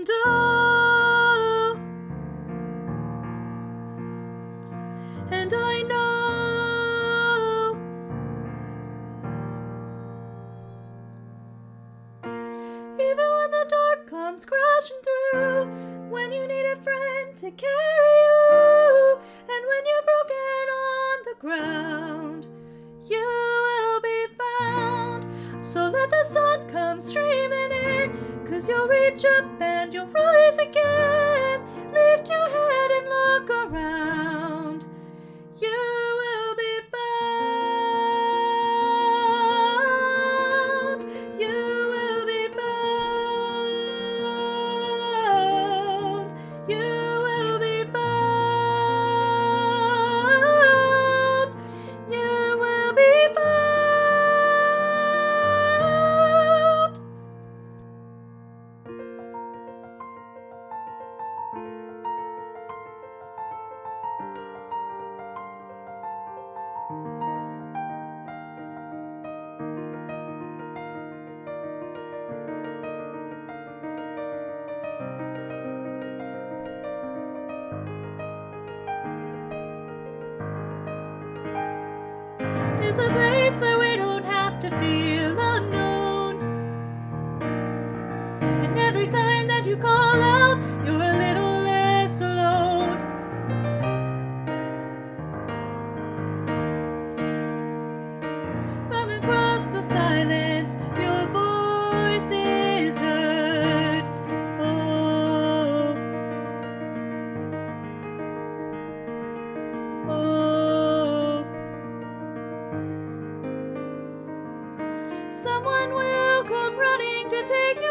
And oh, and I know even when the dark comes crashing through, when you need a friend to carry you, and when you're broken on the ground, you will be found. So let the sun come streaming in, 'cause you'll reach up and you'll rise again. Lift your head and look around. You will be found. You will be found. You will be found. You will be found. There's a place where we don't have to feel unknown, and every time that you call out, you're a little less alone. From across the silence, your voice is heard. Oh, oh. Someone will come running to take you